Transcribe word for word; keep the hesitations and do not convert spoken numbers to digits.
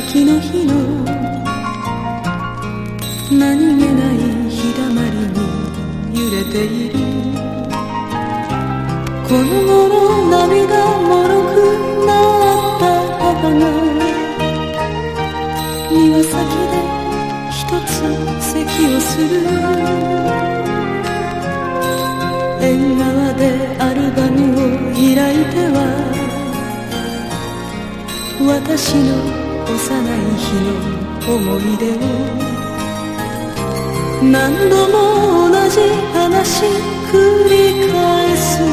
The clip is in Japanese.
秋の日の何気ない日だまりに揺れている。この頃涙もろくなったパパが庭先で一つ咳をする。縁側でアルバムを開いては私の幼い日の思い出を何度も同じ話繰り返す。